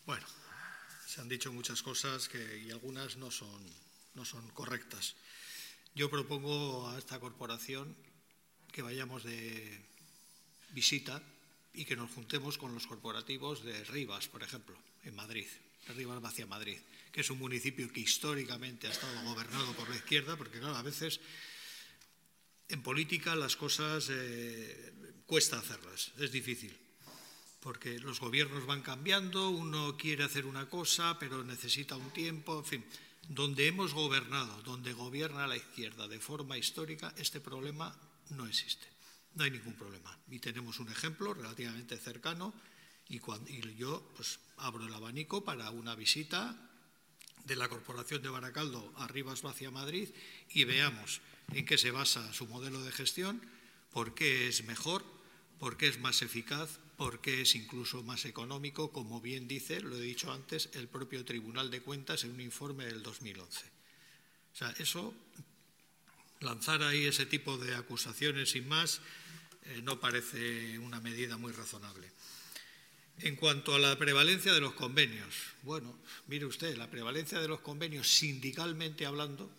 Bueno, se han dicho muchas cosas y algunas no son correctas. Yo propongo a esta corporación que vayamos de visita y que nos juntemos con los corporativos de Rivas, por ejemplo, en Madrid, de Rivas hacia Madrid, que es un municipio que históricamente ha estado gobernado por la izquierda, porque claro, a veces en política las cosas cuesta hacerlas, es difícil, porque los gobiernos van cambiando, uno quiere hacer una cosa, pero necesita un tiempo, en fin. Donde hemos gobernado, donde gobierna la izquierda de forma histórica, este problema no existe. No hay ningún problema. Y tenemos un ejemplo relativamente cercano y yo pues, abro el abanico para una visita de la Corporación de Baracaldo a Rivas hacia Madrid y veamos en qué se basa su modelo de gestión, por qué es mejor, por qué es más eficaz, por qué es incluso más económico, como bien dice, lo he dicho antes, el propio Tribunal de Cuentas en un informe del 2011. O sea, eso, lanzar ahí ese tipo de acusaciones sin más, no parece una medida muy razonable. En cuanto a la prevalencia de los convenios, bueno, mire usted, la prevalencia de los convenios sindicalmente hablando,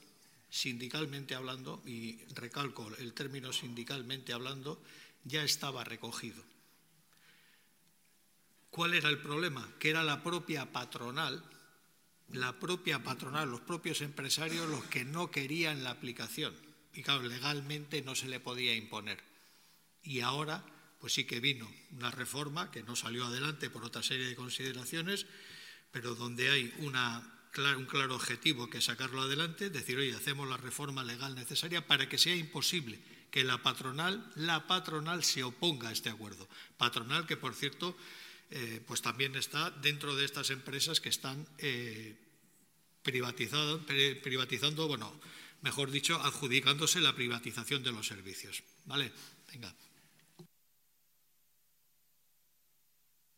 y recalco el término sindicalmente hablando, ya estaba recogido. ¿Cuál era el problema? Que era la propia patronal, los propios empresarios los que no querían la aplicación. Y claro, legalmente no se le podía imponer. Y ahora, pues sí que vino una reforma que no salió adelante por otra serie de consideraciones, pero donde hay un claro objetivo que es sacarlo adelante, decir, oye, hacemos la reforma legal necesaria para que sea imposible que la patronal se oponga a este acuerdo. Patronal que, por cierto, pues también está dentro de estas empresas que están privatizando, bueno, mejor dicho, adjudicándose la privatización de los servicios. ¿Vale? Venga.